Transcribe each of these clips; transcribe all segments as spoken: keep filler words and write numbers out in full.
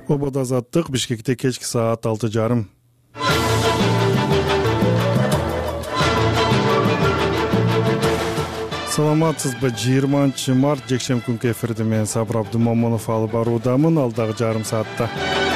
Обода Азаттык, Бишкекте кечки саат алты жарым. Саламатсызбы, жыйырманчы март жекшем күнкү эфирде мен Сабыр Абдумомунов алып баруудамын алдагы жарым саатта.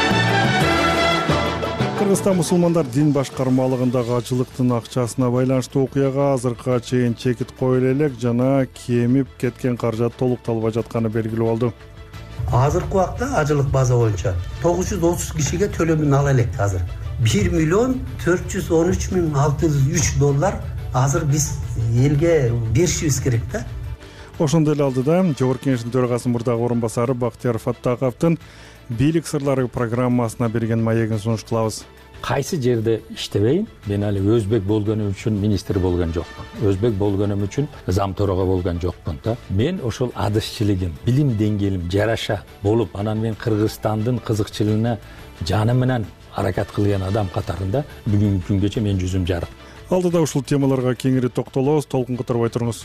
Кыргызстан мусулмандар дин башкармалыгындагы ажылыктын акчасына байланыштуу окуяга азыркыга чейин чекит коюла элек жана кемип кеткен каражат толукталбай жатканы белгилүү болду. Азыркы убакта ажылык база боюнча тогуз жүз отуз кишиге төлөмүн ала элек азыр. бир миллион төрт жүз он үч миң алты жүз үч доллар азыр биз элге беришибиз керек да. Ошондой эле алдыда Жогорку Кеңештин төрагасынын мурдагы орун басары Бактияр Фаттаковдун бийлик сырлары программасына берген маегин сунуш кылабыз. Кайсы жерде иштебейин, мен али өзбек болгонум үчүн министр болгон жокмун. Өзбек болгонум үчүн зам төрага болгон жокмун да. Мен ошол адышчылыгым, билим деңгээлим жараша болуп, анан мен Кыргызстандын кызыкчылыгына жаны менен аракет кылган адам катарында бүгүнкү күнгөчө мен жүзүм жарык. Алдыда ушул темаларга кеңири токтолобуз, толкун которбой туруңуз.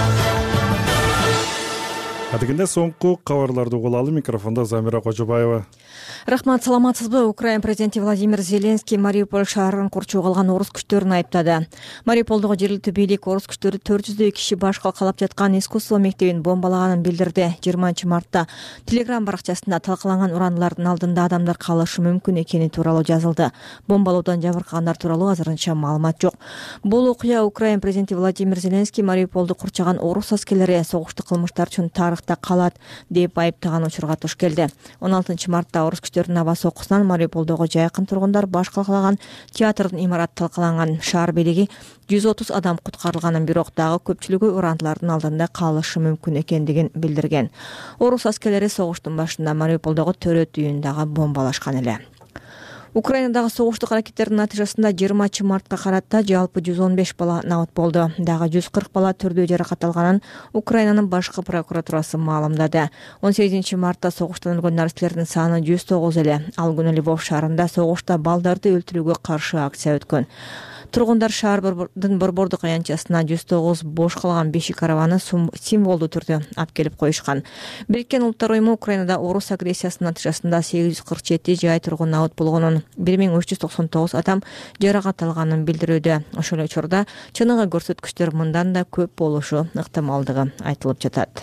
Адегенде соңку кабарларды угулалы, микрофонда Замира Кожобаева. Рахмат, саламатсызбы? Украин президенти Владимир Зеленский Мариуполь шаарын курчууга алган орус күчтөрүн айыптады. Мариуполдогу жергиликтүү бийлик орус күчтөрү төрт жүздөй киши баш калкалап жаткан искусство мектебин бомбалаганын билдирди. жыйырманчы мартта Telegram баракчасында талкаланган ураандылардын алдында адамдар калышы мүмкүн экени тууралуу жазылды. Бомбалоодон жабыркагандар тууралуу азырынча маалымат жок. Бул окуя Украин президенти Владимир Зеленский Мариуполду курчаган орус аскерлери согуштук кылмыштар үчүн тарыхта калат деп айыптаган учурга туш келди. он алтынчы мартта орус күчтөрүнүн аба сокусунан Мариуполдогу жайкын тургундар баш калкалаган театрдын имараты талкаланган. Шаар бийлиги жүз отуз адам куткарылганын, бирок дагы көпчүлүгү урандылардын алдында калышы мүмкүн экендигин билдирген. Орус аскерлери согуштун башында Мариуполдогу төрөт үйүн дагы бомбалашкан эле. Украинадагы согуштук аракеттердин натыйжасында жыйырманчы мартка карата жалпы жүз он беш бала набат болду. Дагы жүз кырк бала түрдүү жаракат алганын Украинанын башкы прокуратурасы маалымдады. он сегизинчи мартта согуштан өлгөн наристелердин саны жүз тогуз эле. Ал күнү Львов шаарында согушта балдарды өлтүрүүгө каршы акция өткөн. Тургундар шаардын борбордук аянтчасына жүз тогуз бош калган бешик караваны символдуу түрдө алып келип коюшкан. Бириккен Улуттар уюму Украинада орус агрессиясынын натыйжасында сегиз жүз кырк жети жай тургун набат болгонун, бир миң үч жүз токсон тогуз адам жаракат алганын билдирүүдө. Ошол учурда чыныгы көрсөткүчтөр мындан да көп болушу ыктымалдыгы айтылып жатат.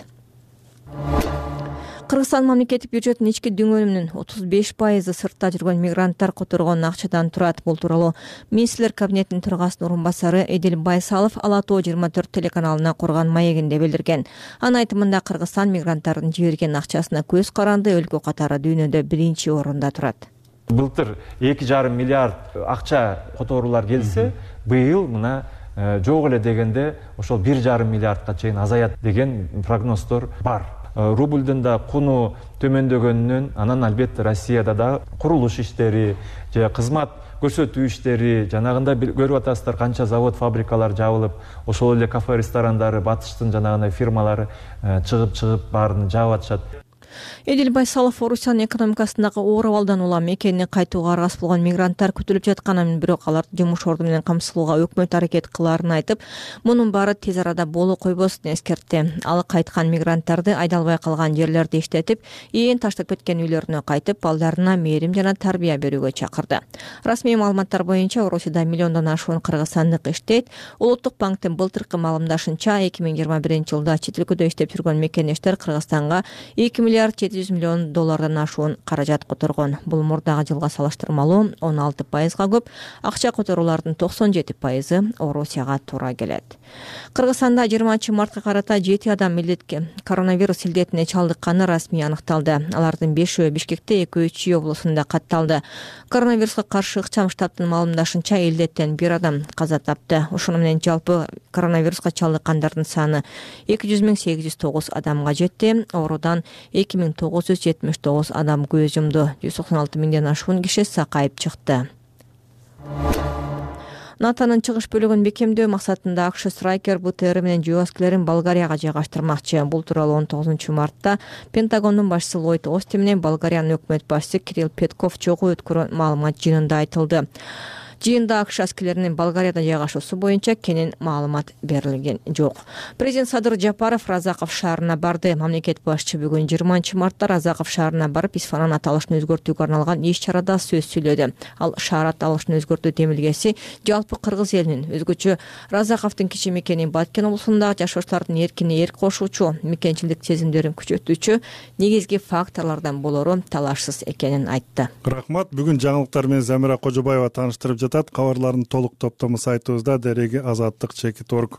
Кыргызстан мамлекеттик бюджеттин ички дүңөлүмүнүн отуз беш пайызы сыртта жүргөн мигранттар которгон акчадан турат. Бул тууралуу министрлер кабинетинин төрагасынын орун басары Эдил Байсалов Ала тоо жыйырма төрт телеканалына курган маегинде билдирген. Анын айтымында Кыргызстан мигранттардын жиберген акчасына көз каранды өлкө катары дүйнөдө биринчи орунда турат. Былтыр эки жарым миллиард акча которуулар келсе, быйыл мына жок эле дегенде ошол бир жарым миллиардка чейин азаят деген прогноздор бар. Рубльдын да куну төмөндөгөнүнөн, анан албетте Россияда да курулуш иштери же кызмат көрсөтүү иштери, жанагында көрүп атасыздар канча завод, фабрикалар жабылып, ошол эле кафе, ресторандары, батыштын жанагындай фирмалары чыгып-чыгып баарын жаап атышат. Эдил Байсалов Орусиянын экономикасындагы оор абалдан улам экенин кайтууга аргасыз болгон мигранттар күтүлүп жатканын, бирок аларды жумуш орду менен камсыздоого өкмөт аракет кылаарын айтып, мунун баары тез арада боло койбосун эскертти. Ал кайткан мигранттарды айдалбай калган жерлерди иштетип, ээн таштап кеткен үйлөрүнө кайтып, балдарына мээрим жана тарбия берүүгө чакырды. Расмий маалыматтар боюнча Орусияда миллиондон ашуун кыргызстандык иштейт. Улуттук банктын былтыркы маалымдашынча эки миң жыйырма биринчи жылда чет өлкөдө иштеп жүргөн мекенештер Кыргызстанга эки миллиард жети жүз миллион доллардан ашуун каражат которгон. Бул мурдагы жылга салыштырмалуу он алты пайызга көп. Акча которуулардын токсон жети пайызы Орусияга туура келет. Кыргызстанда жыйырманчы мартка карата жети адам милдетке коронавирус илдетине чалдыкканы расмий аныкталды. Алардын бешөө Бишкекте, экөө Чүй облусунда катталды. Коронавируска каршы ыкчам штабтын маалымдашынча илдеттен бир адам каза тапты. Ошону менен жалпы коронавируска чалдыккандардын саны эки жүз миң сегиз жүз тогуз адамга жетти. Оорудан эки миң тогуз жүз жетимиш тогуз адам көз жумду. жүз токсон алты миңден ашуун киши сакайып чыкты. НАТОнун чыгыш бөлүгүн бекемдөө максатында АКШ Страйкер БТР менен жүк аскерлерин Болгарияга жайгаштырмакчы. Бул тууралуу он тогузунчу мартта Пентагондун башчысы Ллойд Остин менен Болгариянын өкмөт башчысы Кирилл Петков чогуу өткөргөн маалымат жыйынында айтылды. Жыйында АКШ аскерлеринин Болгарияда жайгашуусу боюнча кенен маалымат берилген жок. Президент Садыр Жапаров Разаков шаарына барды. Мамлекет башчы бүгүн жыйырманчы мартта Разаков шаарына барып исфанан аталышын өзгөртүүгө арналган иш-чарада сөз сүйлөдү. Ал шаар аталышын өзгөртүү демилгеси жалпы кыргыз элинин, өзгөчө Разаковдун кичи мекени Баткен облусундагы жашоочулардын эркине эрк кошуучу, мекенчилдик сезимдерин күчөтүүчү негизги факторлордон болору талашсыз экенин айтты. Рахмат. Бүгүн жаңылыктар менен Замира Кожобаева тааныштырып жатат. Кабарлардын толук топтому сайтыбызда дереги азаттык чекит орг.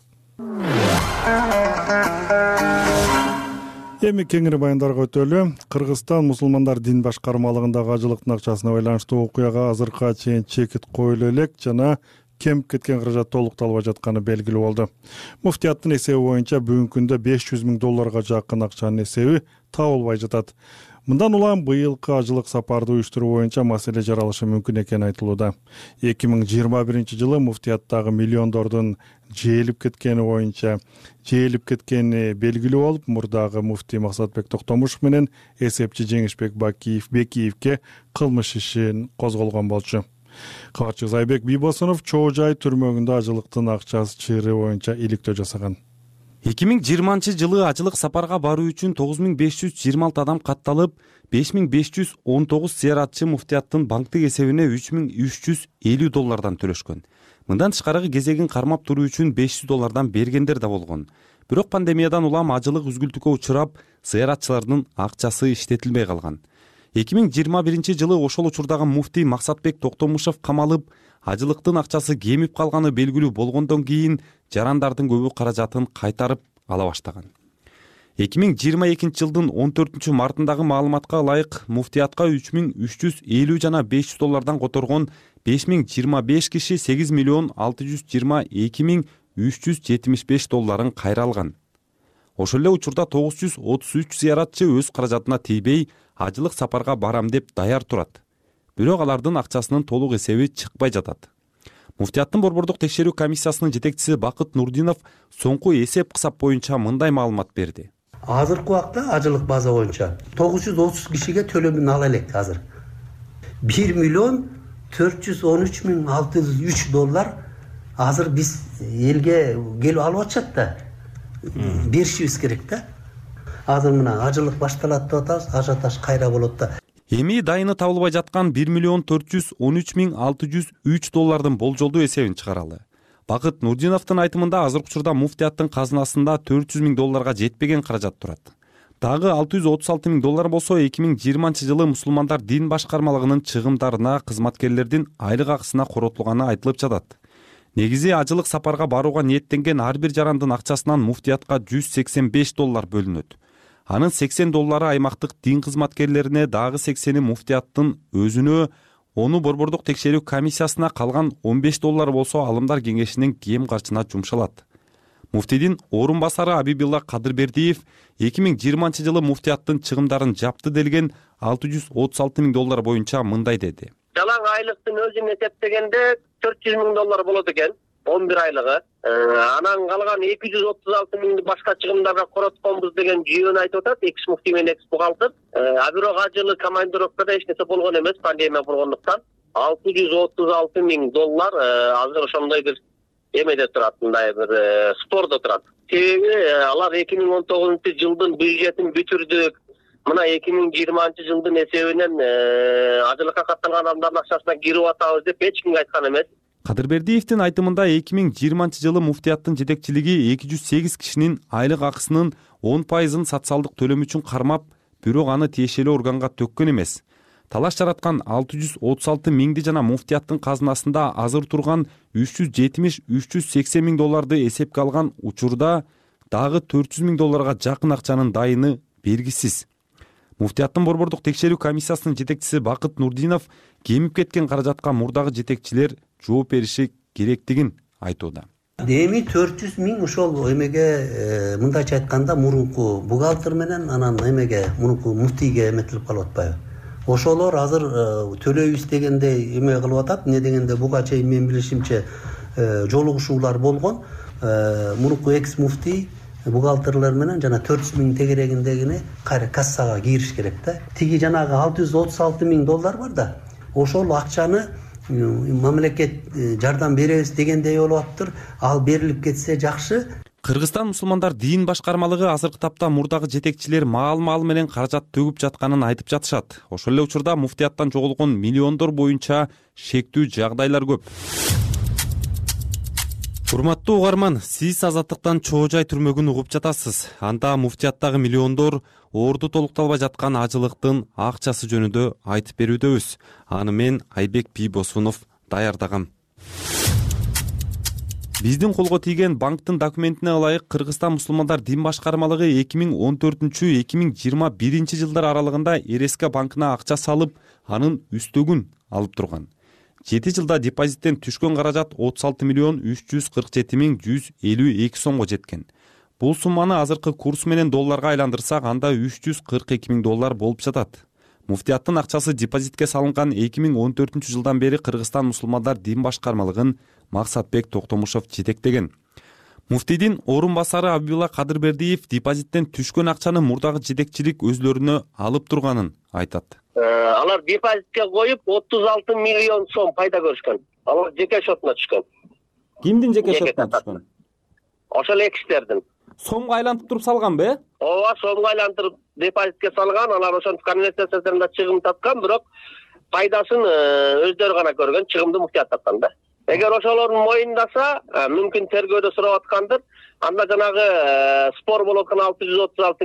Эми кеңири баяндарга өтөлү. Кыргызстан мусулмандар дин башкармалыгындагы ажылыктын акчасына байланыштуу окуяга азыркыга чейин чекит коюлуп элек жана кемип кеткен каражат толукталбай жатканы белгилүү болду. Муфтияттын эсеби боюнча бүгүнкү күндө беш жүз миң долларга жакын акчанын эсеби табылбай жатат. Мындан улам быйылкы ажылык сапарды уюштуруу боюнча маселе жаралышы мүмкүн экени айтылууда. эки миң жыйырма биринчи жылы муфтияттагы миллиондордун жээлип кеткени боюнча жээлип кеткени белгилүү болуп, мурдагы муфтий Максатбек Токтомушев менен эсепчи Жеңишбек Бакиев Бекиевке кылмыш ишин козголгон болчу. Кабарчыбыз Айбек Бийбосунов Чоо Жай түрмөгүндө ажылыктын акчасы чыыры боюнча иликтөө жасаган. эки миң жыйырманчы жылы ажылык сапарга баруу үчүн тогуз миң беш жүз жыйырма алты адам катталып, беш миң беш жүз он тогуз зыяратчы муфтияттын банктык эсебине үч миң үч жүз элүү доллардан төлөшкөн. Мындан тышкары кезегин кармап туруу үчүн беш жүз доллардан бергендер да болгон. Бирок пандемиядан улам ажылык үзгүлтүккө учурап, зыяратчылардын акчасы иштетилбей калган. эки миң жыйырма биринчи жылы ошол учурдагы муфтий Максатбек Токтомушев камалып, ажылыктын акчасы кемип калганы белгилүү болгондон кийин жарандардын көбү каражатын кайтарып ала баштаган. эки миң жыйырма экинчи жылдын он төртүнчү мартындагы маалыматка ылайык муфтиятка үч миң үч жүз элүү жана беш жүз доллардан которгон беш миң жыйырма беш киши сегиз миллион алты жүз жыйырма эки миң үч жүз жетимиш беш долларын кайра алган. Ошол эле учурда тогуз жүз отуз үч зыяратчы өз каражатына тийбей ажылык сапарга барам деп даяр турат. Бирок алардын акчасынын толук эсеби чыкпай жатат. Муфтияттын борбордук текшерүү комиссиясынын жетекчиси Бакыт Нурдинов соңку эсеп кысап боюнча мындай маалымат берди. Азыркы убакта ажылык база боюнча тогуз жүз отуз кишиге төлөмүн ала элек азыр. бир миллион төрт жүз он үч миң алты жүз үч доллар азыр биз элге келип алып атышат да. Беришибиз керек да. Азыр мына ажылык башталат деп атабыз, ажиотаж кайра болот да. Эми дайыны табылбай жаткан бир миллион төрт жүз он үч миң алты жүз үч доллардын болжолдуу эсебин чыгаралы. Бакыт Нурдиновдун айтымында азыркы учурда муфтияттын казынасында төрт жүз миң долларга жетпеген каражат турат. Дагы алты жүз отуз алты миң доллар болсо эки миң жыйырманчы жылы мусулмандар дин башкармалыгынын чыгымдарына, кызматкерлердин айлык акысына коротулганы айтылып жатат. Негизи ажылык сапарга барууга ниеттенген ар бир жарандын акчасынан муфтиятка жүз сексен беш доллар бөлүнөт. Анын сексен доллары аймактык дин кызматкерлерине, дагы сексени муфтияттын өзүнө, ону борбордук текшерүү комиссиясына, калган он беш доллары болсо алымдар кеңешинин кем каржысына жумшалат. Муфтийдин орун басары Абибилла Кадырбердиев эки миң жыйырманчы жылы муфтияттын чыгымдарын жапты делген алты жүз отуз алты миң доллар боюнча мындай деди. Жалаң айлыктын өзүн эсептегенде төрт жүз миң доллар болот экен, он бир айлыгы. Анан калган эки жүз отуз алты миңди башка чыгымдарга коротконбуз деген жүйөнү айтып атат, экс муфтий менен экс бухгалтер. А бирок ажылы командировкада эч нерсе болгон эмес, пандемия болгондуктан алты жүз отуз алты миң доллар азыр ошондой бир эмеде турат, мындай бир спордо турат. Себеби алар эки миң он тогузунчу жылдын бюджетин бүтүрдүк. Мына эки миң жыйырманчы жылдын эсебинен ажылыкка катталган адамдардын акчасына кирип атабыз деп эч кимге айткан эмес. Кадырбердиевдин айтымында эки миң жыйырманчы жылы муфтияттын жетекчилиги эки жүз сегиз кишинин айлык акысынын он пайызын социалдык төлөм үчүн кармап, бирок аны тиешелүү органга төккөн эмес. Талаш жараткан алты жүз отуз алты миңди жана муфтияттын казынасында азыр турган үч жүз жетимиш үч жүз сексен миң долларды эсепке алган учурда дагы төрт жүз миң долларга жакын акчанын дайыны белгисиз. Муфтияттын борбордук текшерүү комиссиясынын жетекчиси Бакыт Нурдинов кемип кеткен каражатка мурдагы жетекчилер жооп бериши керектигин айтууда. Эми төрт жүз миң ошол эмеге мындайча айтканда мурунку бухгалтер менен анан эмеге мурунку муфтийге эметилип калып атпайбы. Ошолор азыр төлөйбүз дегенде эме кылып атат. Эмне дегенде буга чейин мен билишимче жолугушуулар болгон. Мурунку экс муфтий бухгалтерлер менен жана төрт жүз миң тегерегиндегини кайра кассага кириш керек да. Тиги жанагы алты жүз отуз алты миң доллар бар да. Ошол акчаны мамлекет жардам беребиз дегендей болуп атыптыр. Ал берилип кетсе жакшы. Кыргызстан мусулмандар дин башкармалыгы азыркы тапта мурдагы жетекчилер маал-маал менен каражат төгүп жатканын айтып жатышат. Ошол эле учурда муфтияттан жоголгон миллиондор боюнча шектүү жагдайлар көп. Урматтуу угарман, сиз Азаттыктан чоо жай түрмөгүн угуп жатасыз. Анда муфтияттагы миллиондор орду толукталбай жаткан ажылыктын акчасы жөнүндө айтып берүүдөбүз. Аны мен Айбек Бийбосунов даярдагам. Биздин колго тийген банктын документине ылайык Кыргызстан мусулмандар дин башкармалыгы эки миң он төртүнчү эки миң жыйырма биринчи жылдар аралыгында эр эс ка банкына акча салып, анын үстөгүн алып турган. жети жылда депозиттен түшкөн каражат отуз алты миллион үч жүз кырк жети миң жүз элүү эки сомго жеткен. Бул сумманы азыркы курс менен долларга айландырсак, анда үч жүз кырк эки миң доллар болуп жатат. Муфтияттын акчасы депозитке салынган эки миң он төртүнчү жылдан бери Кыргызстан мусулмандар дин башкармалыгын Максатбек Токтомушов жетектеген. Муфтийдин орун басары Абибулла Кадырбердиев депозиттен түшкөн акчаны мурдагы жетекчилик өзлөрүнө алып турганын айтат. Алар депозитке коюп отуз алты миллион сом пайда көрүшкөн. Алар жеке шотуна түшкөн. Кимдин жеке шотуна түшкөн? Ошол экистердин. Сомго айлантып туруп салганбы? Ооба, сомго айлантырып депозитке салган. Алар ошонтип конвертациясында чыгым тапкан, бирок пайдасын өздөрү гана көргөн, чыгымды муфтият тапкан да. Эгер ошолордун моюндаса, мүмкүн тергөөдө сурап аткандыр. Анда жанагы спор болуп аткан алты жүз отуз алты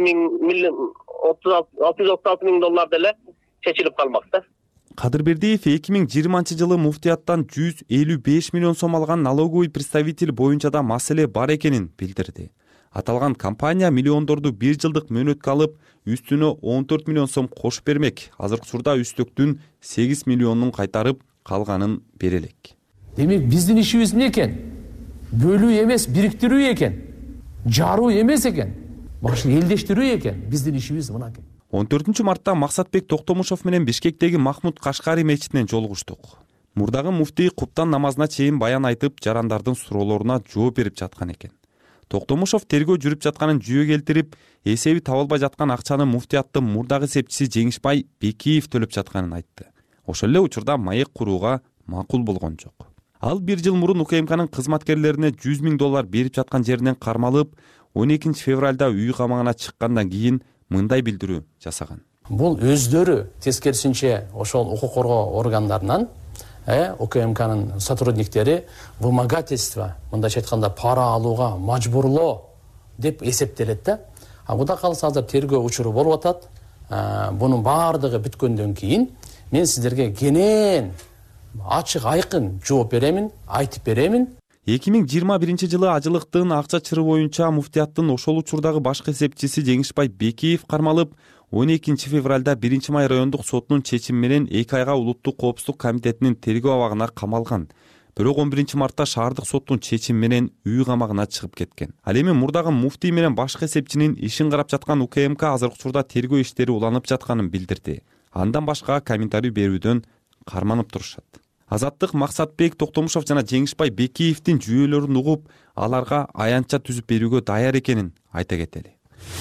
миң доллар деле чечилип калмак да. Кадырбердиев эки миң жыйырманчы жылы муфтияттан жүз элүү беш миллион сом алган налоговый представитель боюнча да маселе бар экенин билдирди. Аталган компания миллиондорду бир жылдык мөөнөткө алып, үстүнө он төрт миллион сом кошуп бермек. Азыркы учурда үстөктүн сегиз миллионун кайтарып, калганын бере элек. Демек биздин ишибиз эмне экен? Бөлүү эмес, бириктирүү экен. Жаруу эмес экен. Башын элдештирүү экен. Биздин ишибиз мына экен. он төртүнчү мартта Максатбек Токтомушов менен Бишкектеги Махмуд Кашкари мечитинен жолугуштук. Мурдагы муфтий куптан намазына чейин баян айтып, жарандардын суроолоруна жооп берип жаткан экен. Токтомушов тергөө жүрүп жатканын жүйө келтирип, эсеби табылбай жаткан акчаны муфтияттын мурдагы эсепчиси Жеңишбай Бекиев төлөп жатканын айтты. Ошол эле учурда маек курууга макул болгон жок. Ал бир жыл мурун У К М Кнын кызматкерлерине жүз миң доллар берип жаткан жеринен кармалып, он экинчи февралда үй камагына чыккандан кийин мындай билдирүү жасаган. Бул өздөрү тескерисинче ошол укук коргоо органдарынан У К М Кнын сотрудниктери вымогательство, мындайча айтканда пара алууга мажбурлоо деп эсептелет да. А кудай калса азыр тергөө учуру болуп атат. Бунун баардыгы бүткөндөн кийин мен сиздерге кенен ачык айкын жооп беремин, айтып беремин. эки миң жыйырма биринчи жылы ажылыктын акча чыры боюнча муфтияттын ошол учурдагы башкы эсепчиси Жеңишбай Бекиев кармалып, он экинчи февралда биринчи май райондук сотунун чечими менен эки айга Улуттук коопсуздук комитетинин тергөө абагына камалган. Бирок он биринчи мартта шаардык соттун чечими менен үй камагына чыгып кеткен. Ал эми мурдагы муфтий менен башкы эсепчинин ишин карап жаткан У К М К азыркы учурда тергөө иштери уланып жатканын билдирди. Андан башка комментарий берүүдөн карманып турушат. Азаттык Максатбек Токтомушов жана Жеңишбай Бекиевдин жүйөлөрүн угуп, аларга аянтча түзүп берүүгө даяр экенин айта кетели.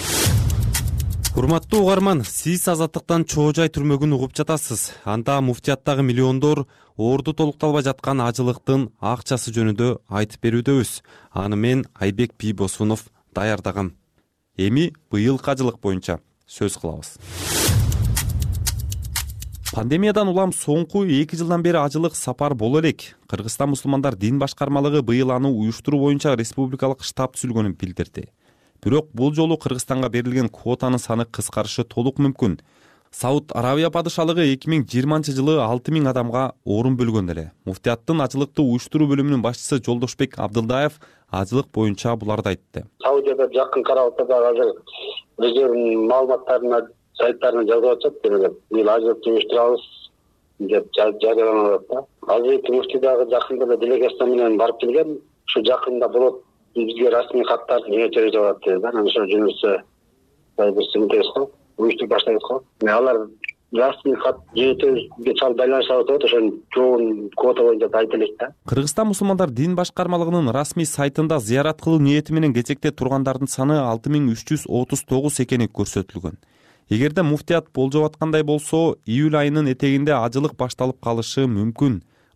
Урматтуу угарман, сиз Азаттыктан чоо жай түрмөгүн угуп жатасыз. Анда муфтияттагы миллиондор орду толукталбай жаткан ажылыктын акчасы жөнүндө айтып берүүдөбүз. Аны мен Айбек Бийбосунов даярдагам. Эми быйылкы ажылык боюнча сөз кылабыз. Пандемиядан улам соңку эки жылдан бери ажылык сапар боло элек. Кыргызстан мусулмандар дин башкармалыгы быйыл аны уюштуруу боюнча республикалык штаб түзүлгөнүн билдирди. Бирок бул жолу Кыргызстанга берилген квотанын саны кыскарышы толук мүмкүн. Сауд Арабия падышалыгы эки миң жыйырманчы жылы алты миң адамга орун бөлгөн эле. Муфтияттын ажылыкты уюштуруу бөлүмүнүн башчысы Жолдошбек Абдылдаев ажылык боюнча буларды айтты. Саудияда жакын карап атат, азыр өздөрүнүн маалыматтарына сайттарына жазып атат, демек бул ажылыкты уюштурабыз деп жарыяланып атат. Азыр муфтий дагы жакында эле делегация менен барып келген, ушу жакында болот, бизге расмий каттарды жөнөтөбүз деп атат. Анан ошо жөнөтсө бир симтез го, уюштуруп баштайбыз го. Алар расмий кат жөнөтөбүзгө чалып байланышып атат, ошонун жообун квота боюнча айтып элек да. Кыргызстан мусулмандар дин башкармалыгынын расмий сайтында зыярат кылуу ниети менен кезекте тургандардын саны алты миң үч жүз отуз тогуз экени көрсөтүлгөн. Эгерде муфтият болжоп аткандай болсо, июль айынын этегинде ажылык башталып калышы мүмкүн.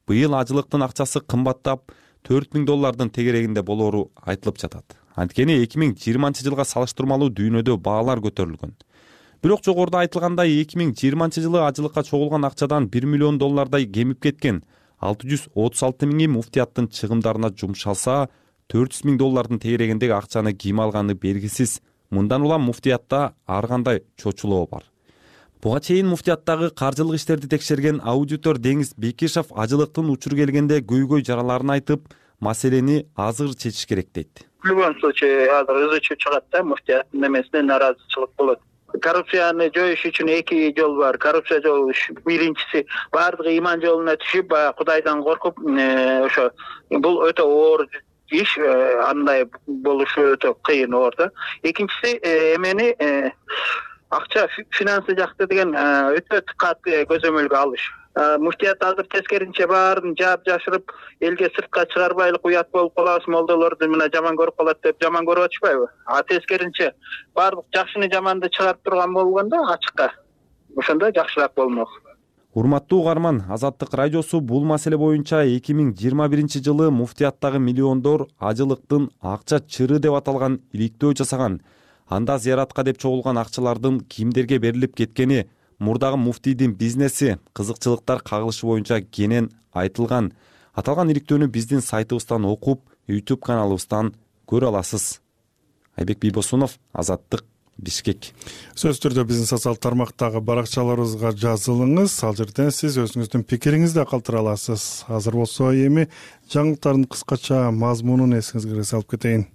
быйыл ажылыктын акчасы кымбаттап төрт миң доллардын тегерегинде болоору айтылып жатат. Анткени эки миң жыйырманчы жылга салыштырмалуу дүйнөдө баалар көтөрүлгөн. Бирок жогоруда айтылгандай эки миң жыйырманчы жылы ажылыкка чогулган акчадан бир миллион доллардай кемип кеткен. алты жүз отуз алты миңи муфтияттын чыгымдарына жумшалса, төрт жүз миң доллардын тегерегиндеги акчаны ким алганы белгисиз. Мындан улам муфтиятта ар кандай чочулоо бар. Буга чейин муфтияттагы каржылык иштерди текшерген аудитор Деңиз Бекишев ажылыктын учуру келгенде көйгөй жараларын айтып, маселени азыр чечиш керек дейт. В любом случае, азыр изучуу чыгат да, муфтияттын эмесине наразычылык болот. Коррупцияны жоюш үчүн эки жол бар. Коррупция жолу биринчиси баардыгы иман жолуна түшүп, баягы Кудайдан коркуп, ошо бул өтө оор иш, андай болушу өтө кыйын оор да. Экинчиси эмени акча финансы жакты деген өтө катуу көзөмөлгө алыш. Муфтият азыр тескеринче баарын жаап жашырып, элге сыртка чыгарбайлык уят болуп калабыз, молдолорду мына жаман көрүп калат деп жаман көрүп атышпайбы? А тескеринче баардык жакшыны жаманды чыгарып турган болгондо ачыкка, ошондо жакшыраак болмок. Урматтуу угарман, Азаттык радиосу бул маселе боюнча эки миң жыйырма биринчи жылы муфтияттагы миллиондор ажылыктын акча чыры деп аталган иликтөө жасаган. Анда зыяратка деп чогулган акчалардын кимдерге берилип кеткени, мурдагы муфтийдин бизнеси, кызыкчылыктар кагылышы боюнча кенен айтылган. Аталган иликтөөнү биздин сайтыбыздан окуп, YouTube каналыбыздан көрө аласыз. Айбек Бийбосунов, Азаттык, Бишкек. Сөз түрдө биздин социалдык тармактагы баракчаларыбызга жазылыңыз. Ал жерден сиз өзүңүздүн пикириңизди калтыра аласыз. Азыр болсо эми жаңылыктардын кыскача мазмунун эсиңизге салып кетейин.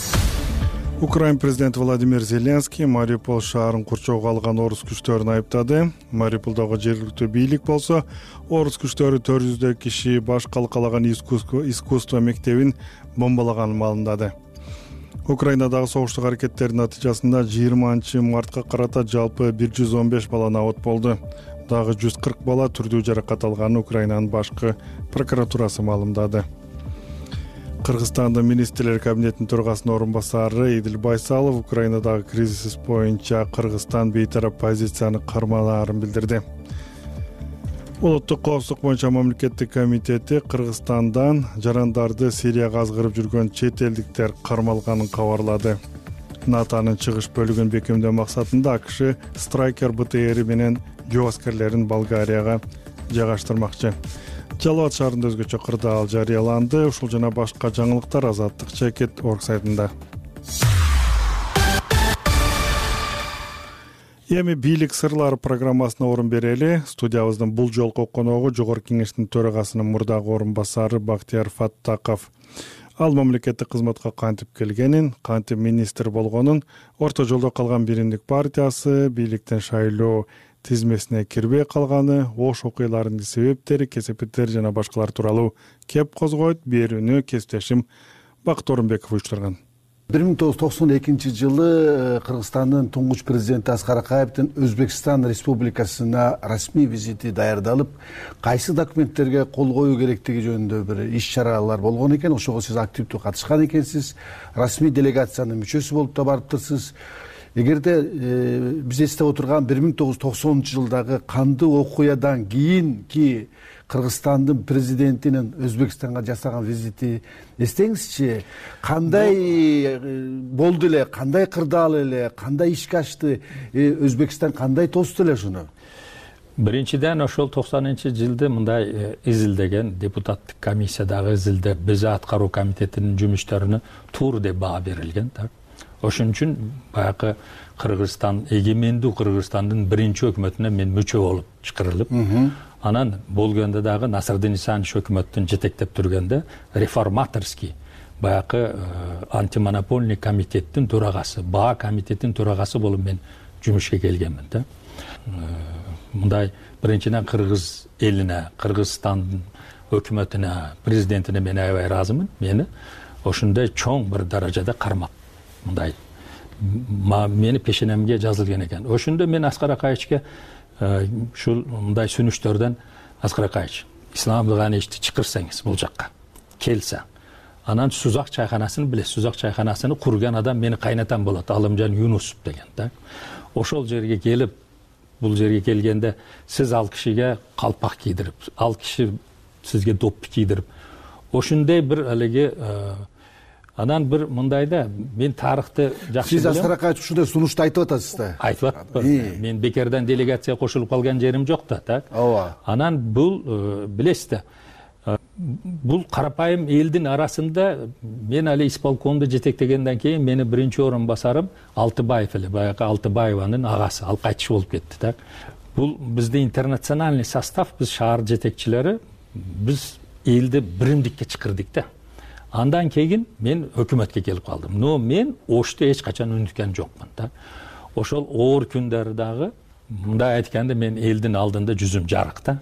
Украин президенти Владимир Зеленский Мариуполь шаарын курчоого алган орус күчтөрүн айыптады. Мариуполдогу жергиликтүү бийлик болсо, орус күчтөрү төрт жүздөй киши баш калкалаган искусство мектебин бомбалаганын маалымдады. Украинадагы согуштук аракеттердин натыйжасында жыйырманчы мартка карата жалпы бир жүз он беш бала абот болду. Дагы жүз кырк бала түрдүү жаракат алганын Украинанын башкы прокуратурасы маалымдады. Кыргызстандын министрлер кабинетинин төрагасынын орун басары Идил Байсалов Украинадагы кризис боюнча Кыргызстан бейтарап позицияны карманаарын билдирди. Улуттук коопсуздук боюнча мамлекеттик комитети Кыргызстандан жарандарды Сирияга азгырып жүргөн чет элдиктер кармалганын кабарлады. НАТОнун чыгыш бөлүгүн бекемдөө максатында АКШ Страйкер БТРи менен жөө аскерлерин Болгарияга жайгаштырмакчы. Жалал Абад шаарында өзгөчө кырдаал жарыяланды. Ушул жана башка жаңылыктар Азаттык чекит орг сайтында. Эми бийлик сырлары программасына орун берели. Студиябыздын бул жолку коногу Жогорку Кеңештин төрагасынын мурдагы орун басары Бактияр Фаттаков. Ал мамлекеттик кызматка кантип келгенин, кантип министр болгонун, орто жолдо калган Биримдик партиясы бийликтен шайлоо тизмесине кирбей калганы, ош окуяларынын себептери, кесепеттери жана башкалар тууралуу кеп козгойт. Берүүнү кесиптешим Бакыт Орунбеков уюштурган. бир миң тогуз жүз токсон экинчи жылы Кыргызстандын туңгуч президенти Аскар Акаевдин Өзбекстан Республикасына расмий визити даярдалып, кайсы документтерге кол коюу керектиги жөнүндө бир иш-чаралар болгон экен. Ошого сиз активдүү катышкан экенсиз. Расмий делегациянын мүчөсү болуп да барыптырсыз. Эгерде биз эстеп отурган бир миң тогуз жүз токсонунчу жылдагы кандуу окуядан кийинки Кыргызстандын президентинин Өзбекстанга жасаган визити эстеңизчи, кандай болду эле, кандай кырдаал эле, кандай ишке ашты, Өзбекстан кандай тосту эле ушуну? Биринчиден ошол токсонунчу жылды мындай изилдеген депутаттык комиссиядагы изилде биз аткаруу комитетинин жумуштарына туура деп баа берилген. Ошон үчүн баягы Кыргызстан, эгемендүү Кыргызстандын биринчи өкмөтүнө мен мүчө болуп чакырылып, анан болгондо дагы Насырдин Исанович өкмөттүн жетектеп турганда реформаторский баягы антимонопольный комитеттин төрагасы, баа комитетинин төрагасы болуп мен жумушка келгенмин да. Мындай биринчиден Кыргыз элине, Кыргызстандын өкмөтүнө, президентине мен аябай ыраазымын. Мени ошондой чоң бир даражада кармап, мындай мени пешенемге жазылган экен. Ошондо мен Аскар Акаевичке ушул мындай сүнүштөрдөн Аскар Акаевич, исламдык анешти чакырсаңыз бул жакка келсе, анан Сузак чайканасын билесиз, Сузак чайканасыны курган адам мени кайнатам болот, Алымжан Юнусов деген да. Ошол жерге келип, бул жерге келгенде сиз ал кишиге калпак кийдирип, ал киши сизге допты кийдирип ошондой бир алиги анан бир мындай да мен тарыхты жакшы билем. Сиз Аскар Акаевич ушундай сунушту айтып атасыз да. Айтып атпаймын. Мен бекерден делегация кошулуп калган жерим жок да, так? Ооба. Анан бул билесиз да. Бул карапайым элдин арасында мен али исполкомду жетектегенден кийин мени биринчи орун басарым Алтыбаев эле, баягы Алтыбаеванын агасы, ал кайтыш болуп кетти, так? Бул бизде интернациональный состав, биз шаар жетекчилери, биз элди биримдикке чакырдык да. Андан кийин мен өкмөткө келип калдым. Но мен ошто эч качан үнүткөн жокмун да. Ошол оор күндөрү дагы мындай айтканда мен элдин алдында жүзүм жарык да.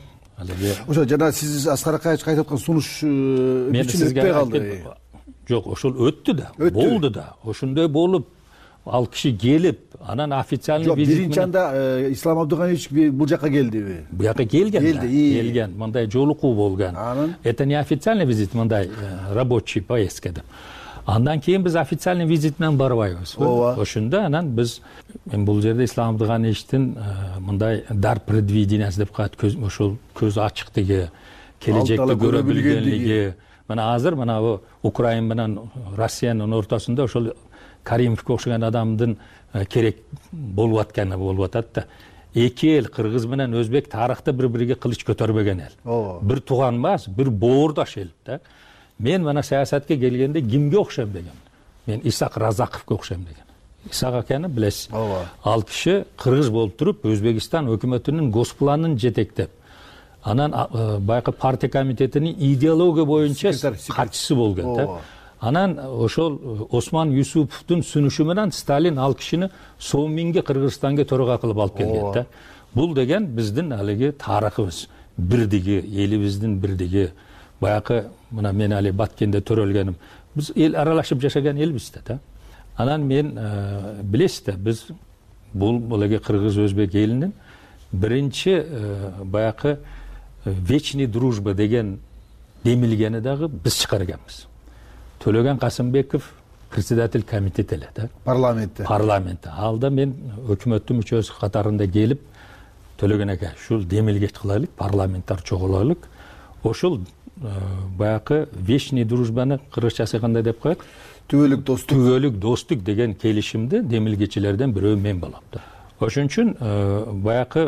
Ошо жана сиз Аскар Акаевич айтып аткан сунуш күчүн өтпөй калды. Жок, ошол өттү да, болду да. Ошондой болуп ал киши келип, анан официальный визит. Биринчи анда Ислам Абдыганиевич бул жака келдиби? Бул жака келген да, келген. Мындай жолугуу болгон. Это не официальный визит, мындай рабочий поездка деп. Андан кийин биз официальный визит менен барбайбыз. Ошондо анан биз мен бул жерде Ислам Абдыганиевичтин мындай дар предвидениясы деп коет, ошол көз ачыктыгы, келечекти көрө билгенлиги. Мына азыр мына бу Украина менен Россиянын ортосунда ошол Каримовке окшогон адамдын керек болуп атканы болуп атат да. Эки эл, кыргыз менен өзбек, тарыхта бири-бириге кылыч көтөрбөгөн эл. Бир тууган эмес, бир боордош эл да. Мен мына саясатка келгенде кимге окшойм деген? Мен Исак Разаковго окшойм деген. Исак аканы билесиз. Ал киши кыргыз болуп туруп, Өзбекстан өкмөтүнүн госпланын жетектеп, анан байкы партия комитетинин идеология боюнча катчысы болгон да. Анан ошол Осман Юсуповдун сүнүшү менен Сталин ал кишини Соминге Кыргызстанга төрага кылып алып келген да. Бул деген биздин алиги тарыхыбыз, бирдиги, элибиздин бирдиги. Баякы мына мен али Баткенде төрөлгөнүм. Биз эл аралашып жашаган элбиз да. Анан мен билесиз да, биз бул булагы кыргыз өзбек элинин биринчи баякы вечный дружба деген демилгени дагы биз чыгарганбыз. Төлөгөн Касымбеков председатель комитет эле да. Парламентте. Парламентте. Алда мен өкмөттүн мүчөсү катарында келип Төлөгөн ака ушул демилгеч кылайлык, парламенттар чогулайлык. Ошол баякы вечный дружбаны кыргызчасы кандай деп коет? Түбөлүк достук. Түбөлүк достук деген келишимди демилгечилерден бирөө мен болом да. Ошон үчүн баякы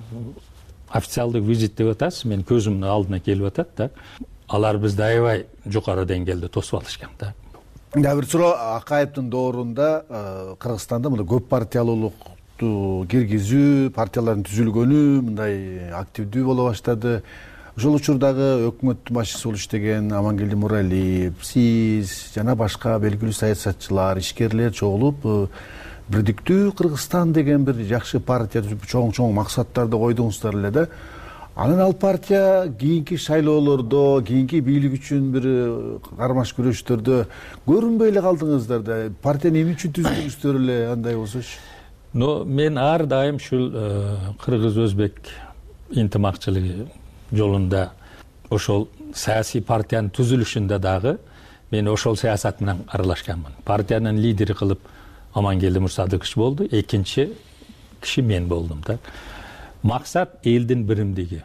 официалдык визит деп атасыз, мен көзүмдүн алдына келип атат да. Алар бизди аябай жукары деңгээлде тосуп алышкан да. Да бир суроо, Акаевдин доорунда Кыргызстанда мындай көп партиялуулукту киргизүү, партиялардын түзүлгөнү мындай активдүү боло баштады. Ошол учурдагы өкмөттүн башчысы болуп иштеген Амангелди Муралиев, сиз жана башка белгилүү саясатчылар, ишкерлер чогулуп бирдиктүү Кыргызстан деген бир жакшы партия түзүп чоң-чоң максаттарды койдуңуздар эле да. Анан ал партия кийинки шайлоолордо, кийинки бийлик үчүн бир кармаш күрөштөрдө көрүнбөй эле калдыңыздар да. Партияны эмне үчүн түздүңүздөр эле андай болсочу? Но мен ар дайым ушул кыргыз-өзбек интимакчылыгы жолунда ошол саясий партиянын түзүлүшүндө дагы мен ошол саясат менен аралашканмын. Партиянын лидери кылып Амангелди Мурсадыкович болду, экинчи киши мен болдум да. Максат элдин биримдиги.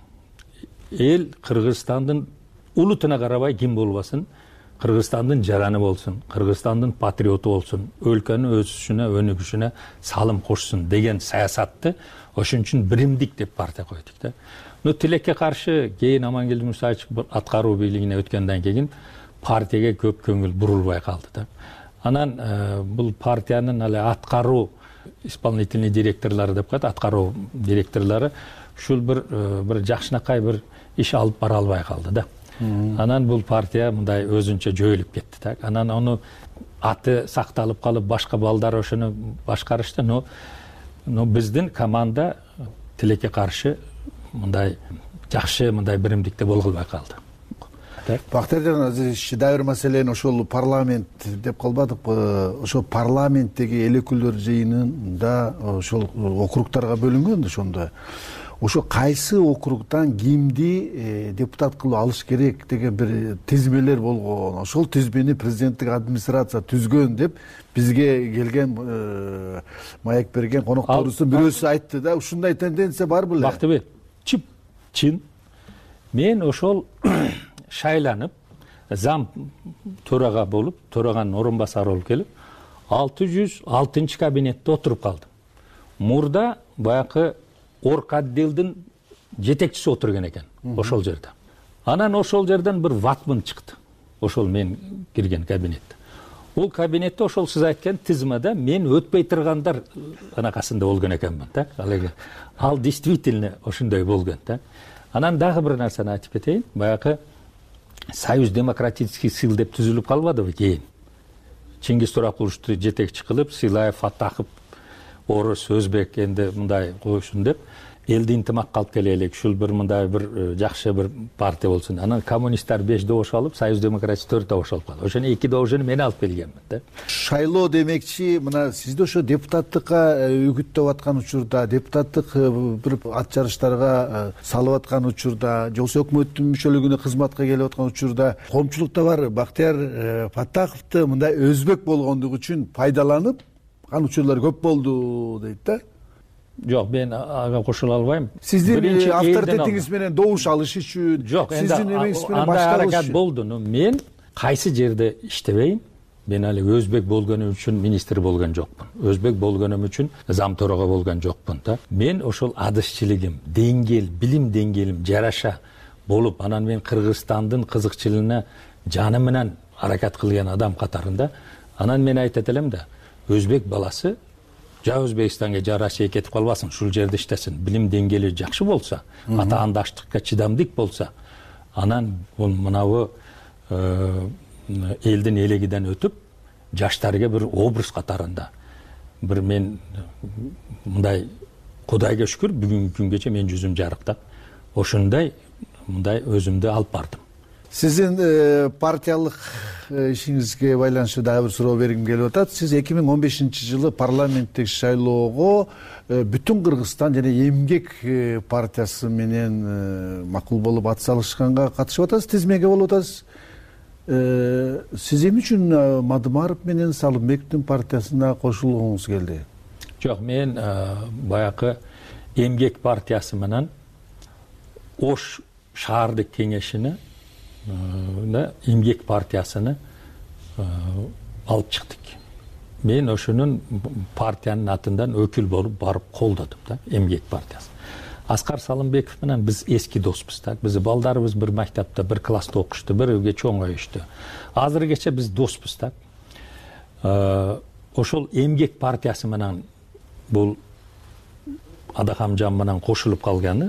Эл Кыргызстандын улутуна карабай ким болбасын, Кыргызстандын жараны болсун, Кыргызстандын патриоту болсун, өлкөнүн өсүшүнө, өнүгүшүнө салым кошсун деген саясатты ошон үчүн биримдик деп партия койдук да. Но тилекке каршы кийин Амангелди Мурсадыкович аткаруу бийлигине өткөндөн кийин партияга көп көңүл бурулбай калды да. Анан бул партиянын али аткаруу исполнительный директорлары деп коет, аткаруу директорлары ушул бир бир жакшынакай бир иш алып бара албай калды да. Анан бул партия мындай өзүнчө жойулуп кетти да. Анан аны аты сакталып калып башка балдар ошону башкарышты, но но биздин команда тилекке каршы мындай жакшы мындай биримдикте боло албай калды. Бактыржан Азизович, дагы бир маселени ошол парламент деп калбадыкпы? Ошол парламенттеги эл өкүлдөр жыйынында ошол округтарга бөлүнгөн да ошондо. Ошо кайсы округдан кимди депутат кылып алыш керек деген бир тизмелер болгон. Ошол тизмени президенттик администрация түзгөн деп бизге келген маек берген конокторубуздун бирөөсү айтты да. Ушундай тенденция бар беле? Бактыбек, чып, чын. мен ошол шайланып зам төрага болуп төраганын орун басары болуп келип алты жүз алтынчы кабинетте отуруп калдым. Мурда баягы орг отделдин жетекчиси отурган экен ошол жерде. Анан ошол жерден бир ватман чыкты. Ошол мен кирген кабинетте. Ол кабинетте ошол сиз айткан тизмада мен өтпөй тургандар анакасында болгон экенмин, так? Ал действительно ошондой болгон, так? Анан дагы бир нерсени айтып кетейин. Баягы Союз демократических сил деп түзүлүп калбадыбы кийин? Чингиз Туракуловду жетекчи кылып, Силаев, Фаттахов, орус, өзбек энди мындай коюшун деп элди интимакка алып келелик, ушул бир мындай бир жакшы бир партия болсун. Анан коммунисттер беш добуш алып, Союз демократия төрт добуш алып калды. Ошону эки добушун мен алып келгенмин, да. Шайлоо демекчи, мына сизди ошо депутаттыкка үгүттөп аткан учурда, депутаттык бир ат жарыштарга салып аткан учурда, же болбосо өкмөттүн мүчөлүгүнө кызматка келип аткан учурда коомчулукта бар Бактияр Фаттаховду мындай өзбек болгондугу үчүн пайдаланып, ан учурлар көп болду дейт да. Жок, мен ага кошула албайм. Сиздин авторитетиңиз менен добуш алыш үчүн, сиздин эмеңиз менен башталыш үчүн болду. Мен кайсы жерде иштебейм, мен али өзбек болгонум үчүн министр болгон жокмун. Өзбек болгонум үчүн зам төрага болгон жокмун, да. Мен ошол адышчылыгым, деңгел, билим деңгелим жараша болуп, анан мен Кыргызстандын кызыкчылыгына жаны менен аракет кылган адам катарында, анан мен айтат элем да, өзбек баласы жа Өзбекстанга жараша кетип калбасын, ушул жерде иштесин, билим деңгээли жакшы болсо, атаандаштыкка чыдамдык болсо, анан бул мынабу элдин элегиден өтүп, жаштарга бир образ катарында бир мен мындай Кудайга шүкүр бүгүнкү күнгөчө мен жүзүм жарыктап, ошондой мындай өзүмдү алып бардым. Сиздин партиялык ишиңизге байланыштуу дагы бир суроо бергим келип атат. Сиз эки миң он бешинчи жылы парламенттик шайлоого Бүтүн Кыргызстан жана Эмгек партиясы менен макул болуп ат салышканга катышып атасыз, тизмеге болуп атасыз. Сиз эмне үчүн Мадымаров менен Салымбековдун партиясына кошулгуңуз келди? Жок, мен баягы Эмгек партиясы менен Ош шаардык кеңешине Эмгек партиясыны алып чыктык. Мен ошонун партиянын атынан өкүл болуп барып колдодум, да, Эмгек партиясы. Аскар Салымбеков менен биз эски доспуз, да. Биз балдарыбыз бир мектепте, бир класста окушту, бирге чоң өйүштү. Азыркече биз доспуз, да. Ошол Эмгек партиясы менен бул Адахамжан менен кошулуп калганы,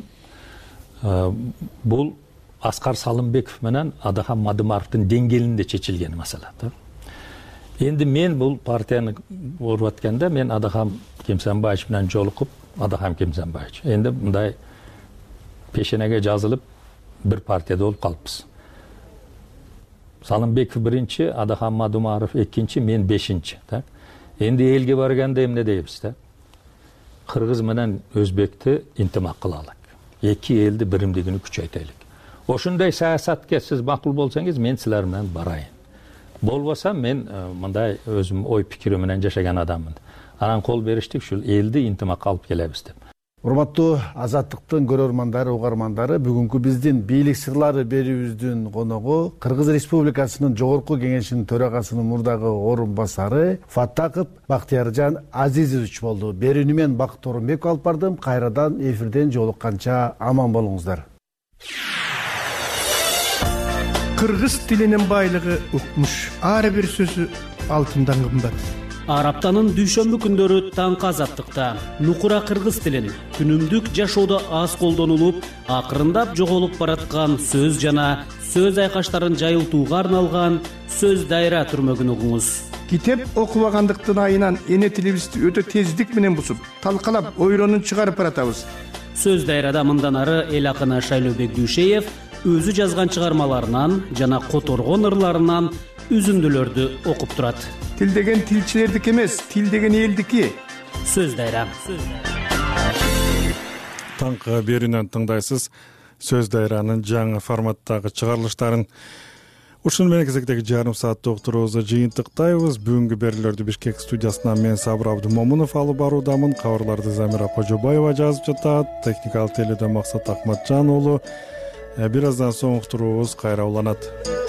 бул Аскар Салымбеков менен Адахам Мадымаровдун деңгээлинде чечилген маселе. Энди мен бул партияны уруп атканда мен Адахам Кемсенбаевич менен жолугуп, Адахам Кемсенбаевич. Энди мындай пешенеге жазылып бир партияда болуп калыппыз. Салымбеков биринчи, Адахам Мадымаров экинчи, мен бешинчи, так. Энди элге барганда эмне дейбиз, да? Кыргыз менен Өзбекти интимак кылалык. Эки элди биримдигин күчөйтөлүк. Ошондой саясатка сиз макул болсоңуз, мен силер менен барайын. Болбосо мен мындай өзүм ой пикири менен жашаган адаммын. Анан кол бериштик, ушул элди интимакка алып келебиз деп. Урматтуу Азаттыктын көрөрмандары, угармандары, бүгүнкү биздин бийлик сырлары берүүбүздүн коногу Кыргыз Республикасынын Жогорку Кеңешинин төрагасынын мурдагы орун басары Фаттахов Бактияржан Азизович болду. Берүүнү мен Бакыт Орунбеков алып бардым. Кайрадан эфирден жолукканча аман болуңуздар. Кыргыз тилинин байлыгы укмуш. Ар бир сөзү алтындан кымбат. Араптанын дүйшөмбү күндөрү таңкы Азаттыкта нукура кыргыз тилин күнүмдүк жашоодо аз колдонулуп, акырындап жоголуп бараткан сөз жана сөз айкаштарын жайылтууга арналган сөз дайра түрмөгүн угуңуз. Китеп окубагандыктын айынан эне тилибизди өтө тездик менен бусуп, талкалап, ойронун чыгарып баратабыз. Сөз дайрада мындан ары эл акыны Шайлообек Дүйшеев өзү жазган чыгармаларынан жана которгон ырларынан үзүндүлөрдү окуп турат. Тил деген тилчилердики эмес, тил деген элдики. Сөз дайра. Таңкы берүүнөн тыңдайсыз Сөз дайранын жаңы форматтагы чыгарылыштарын. Ушун менен кезектеги жарым сааттык уктуруубузду жыйынтыктайбыз. Бүгүнкү берүүлөрдү Бишкек студиясынан мен Сабыр Абдымомунов алып баруудамын. Кабарларды Замира Кожобаева жазып жатат. Техникалык теледен Максат Акматжан уулу. бир аздан соң уктуруубуз кайра уланат.